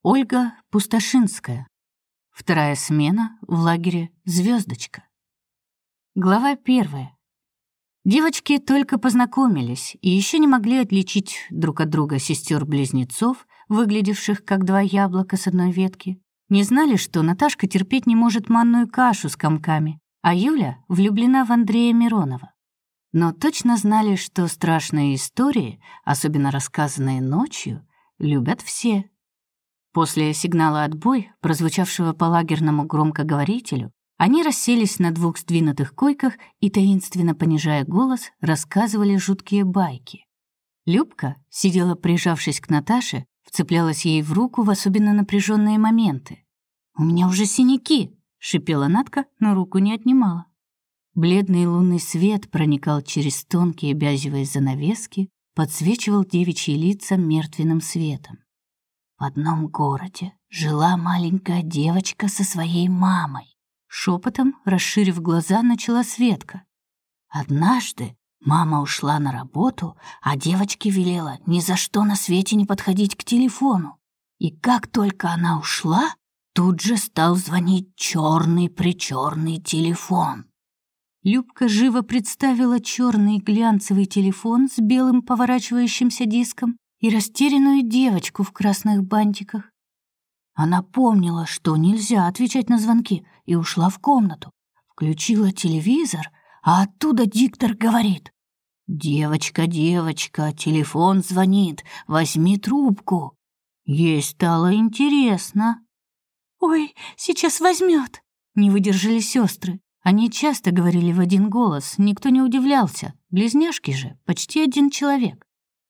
Ольга Пустошинская. Вторая смена в лагере «Звездочка». Глава 1. Девочки только познакомились и еще не могли отличить друг от друга сестер-близнецов, выглядевших как два яблока с одной ветки. Не знали, что Наташка терпеть не может манную кашу с комками, а Юля влюблена в Андрея Миронова. Но точно знали, что страшные истории, особенно рассказанные ночью, любят все. После сигнала «Отбой», прозвучавшего по лагерному громкоговорителю, они расселись на двух сдвинутых койках и, таинственно понижая голос, рассказывали жуткие байки. Любка сидела, прижавшись к Наташе, вцеплялась ей в руку в особенно напряженные моменты. «У меня уже синяки!» — шипела Натка, но руку не отнимала. Бледный лунный свет проникал через тонкие бязевые занавески, подсвечивал девичьи лица мертвенным светом. В одном городе жила маленькая девочка со своей мамой. Шепотом, расширив глаза, начала Светка. Однажды мама ушла на работу, а девочке велела ни за что на свете не подходить к телефону. И как только она ушла, тут же стал звонить черный-причерный телефон. Любка живо представила черный глянцевый телефон с белым поворачивающимся диском и растерянную девочку в красных бантиках. Она помнила, что нельзя отвечать на звонки, и ушла в комнату. Включила телевизор, а оттуда диктор говорит: «Девочка, девочка, телефон звонит, возьми трубку». Ей стало интересно. «Ой, сейчас возьмет», — не выдержали сестры. Они часто говорили в один голос, никто не удивлялся. Близняшки же, почти один человек.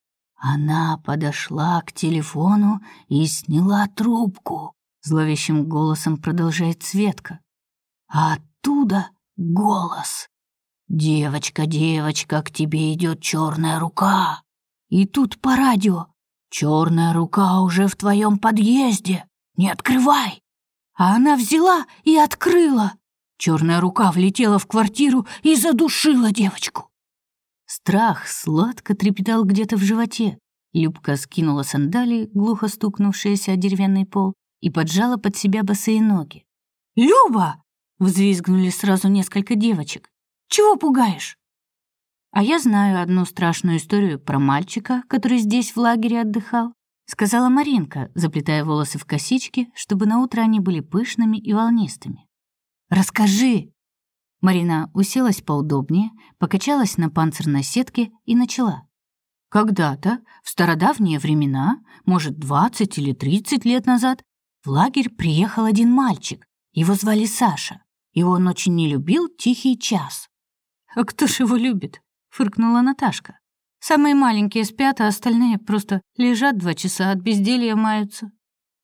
Она подошла к телефону и сняла трубку, зловещим голосом продолжает Светка. А оттуда голос: «Девочка, девочка, к тебе идет черная рука». И тут по радио: «Черная рука уже в твоем подъезде, не открывай». А она взяла и открыла. Черная рука влетела в квартиру и задушила девочку. Страх сладко трепетал где-то в животе. Любка скинула сандалии, глухо стукнувшиеся о деревянный пол, и поджала под себя босые ноги. «Люба!» — взвизгнули сразу несколько девочек. «Чего пугаешь?» «А я знаю одну страшную историю про мальчика, который здесь в лагере отдыхал», — сказала Маринка, заплетая волосы в косички, чтобы наутро они были пышными и волнистыми. «Расскажи!» Марина уселась поудобнее, покачалась на панцирной сетке и начала. Когда-то, в стародавние времена, может, 20 или 30 лет назад, в лагерь приехал один мальчик. Его звали Саша, и он очень не любил тихий час. «А кто ж его любит?» — фыркнула Наташка. «Самые маленькие спят, а остальные просто лежат 2 часа, от безделья маются».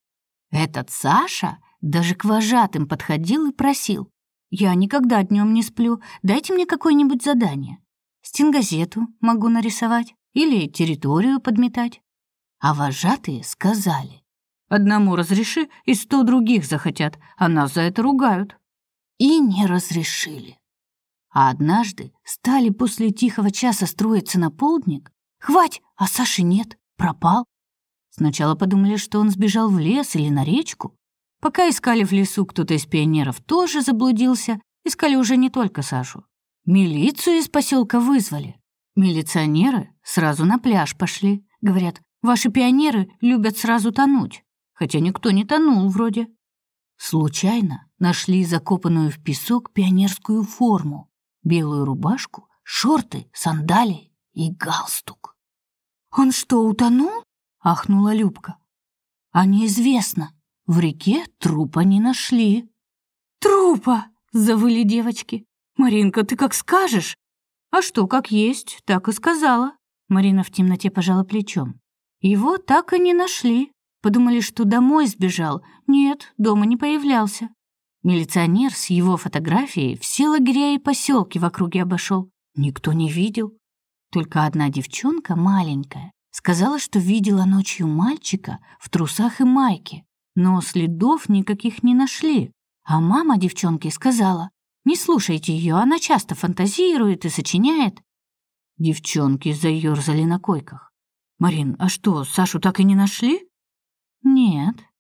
Этот Саша даже к вожатым подходил и просил: «Я никогда днем не сплю, дайте мне какое-нибудь задание. Стенгазету могу нарисовать или территорию подметать». А вожатые сказали: «Одному разреши, и 100 других захотят, а нас за это ругают». И не разрешили. А однажды стали после тихого часа строиться на полдник. Хвать, а Саши нет, пропал. Сначала подумали, что он сбежал в лес или на речку. Пока искали в лесу, кто-то из пионеров тоже заблудился. Искали уже не только Сашу. Милицию из поселка вызвали. Милиционеры сразу на пляж пошли. Говорят: «Ваши пионеры любят сразу тонуть». Хотя никто не тонул вроде. Случайно нашли закопанную в песок пионерскую форму. Белую рубашку, шорты, сандалии и галстук. «Он что, утонул?» — ахнула Любка. «А неизвестно. В реке трупа не нашли». «Трупа!» — завыли девочки. «Маринка, ты как скажешь?» «А что, как есть, так и сказала». Марина в темноте пожала плечом. «Его так и не нашли. Подумали, что домой сбежал. Нет, дома не появлялся. Милиционер с его фотографией все лагеря и поселки в округе обошел. Никто не видел. Только одна девчонка маленькая сказала, что видела ночью мальчика в трусах и майке. Но следов никаких не нашли. А мама девчонки сказала: «Не слушайте ее, она часто фантазирует и сочиняет». Девчонки заёрзали на койках. «Марин, а что, Сашу так и не нашли?» «Нет».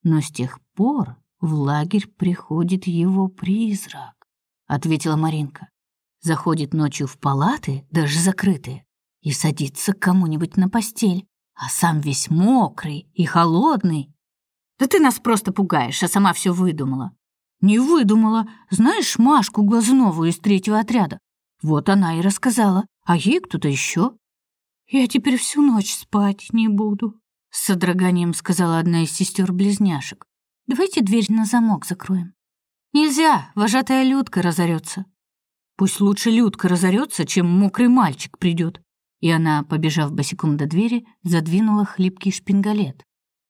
но с тех пор в лагерь приходит его призрак, ответила Маринка. Заходит ночью в палаты, даже закрытые, и садится к кому-нибудь на постель, а сам весь мокрый и холодный. Да ты нас просто пугаешь, а сама все выдумала. Не выдумала. Знаешь Машку Глазунову из 3-го отряда? Вот она и рассказала, а ей кто-то еще. Я теперь всю ночь спать не буду, с содроганием сказала одна из сестер-близняшек. Давайте дверь на замок закроем. Нельзя, вожатая Людка разорется. Пусть лучше Людка разорется, чем мокрый мальчик придет. И она, побежав босиком до двери, задвинула хлипкий шпингалет.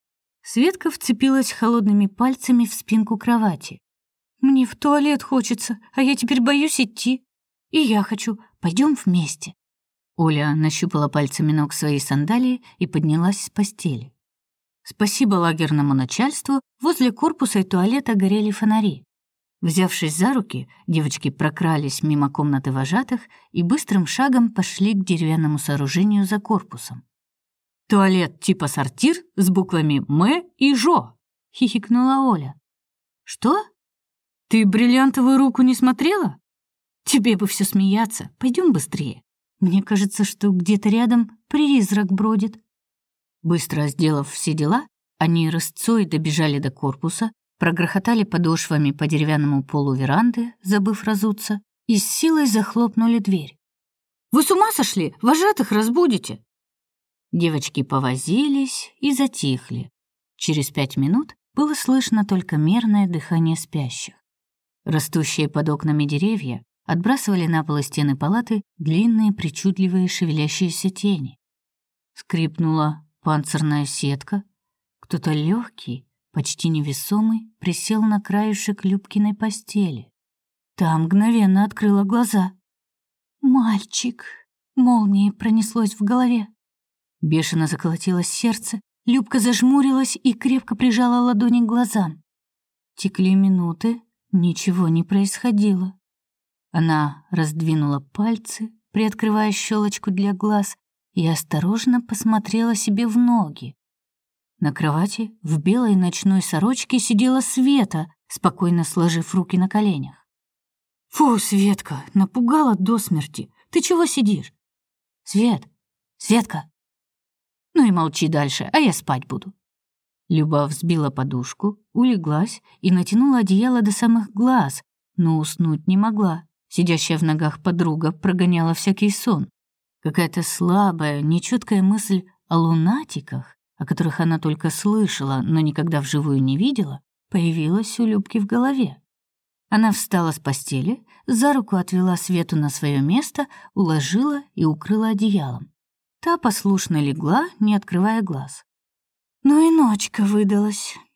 Светка вцепилась холодными пальцами в спинку кровати. «Мне в туалет хочется, а я теперь боюсь идти. И я хочу. Пойдем вместе». Оля нащупала пальцами ног своей сандалии и поднялась с постели. Спасибо лагерному начальству, возле корпуса и туалета горели фонари. Взявшись за руки, девочки прокрались мимо комнаты вожатых и быстрым шагом пошли к деревянному сооружению за корпусом. «Туалет типа сортир с буквами «М» и «Жо», — хихикнула Оля. «Что? Ты бриллиантовую руку не смотрела? Тебе бы все смеяться. Пойдем быстрее. Мне кажется, что где-то рядом призрак бродит». Быстро сделав все дела, они рысцой добежали до корпуса, прогрохотали подошвами по деревянному полу веранды, забыв разуться, и с силой захлопнули дверь. «Вы с ума сошли? Вожатых разбудите!» Девочки повозились и затихли. Через 5 минут было слышно только мерное дыхание спящих. Растущие под окнами деревья отбрасывали на пол и стены палаты длинные причудливые шевелящиеся тени. Скрипнула панцирная сетка. Кто-то легкий, почти невесомый, присел на краешек Любкиной постели. Та мгновенно открыла глаза. «Мальчик!» — молнией пронеслось в голове. Бешено заколотилось сердце, Любка зажмурилась и крепко прижала ладони к глазам. Текли минуты, ничего не происходило. Она раздвинула пальцы, приоткрывая щелочку для глаз, и осторожно посмотрела себе в ноги. На кровати в белой ночной сорочке сидела Света, спокойно сложив руки на коленях. «Фу, Светка, напугала до смерти. Ты чего сидишь?» Светка!» «Ну и молчи дальше, а я спать буду». Люба взбила подушку, улеглась и натянула одеяло до самых глаз, но уснуть не могла. Сидящая в ногах подруга прогоняла всякий сон. Какая-то слабая, нечёткая мысль о лунатиках, о которых она только слышала, но никогда вживую не видела, появилась у Любки в голове. Она встала с постели, за руку отвела Свету на своё место, уложила и укрыла одеялом. Та послушно легла, не открывая глаз. «Ну и ночка выдалась»,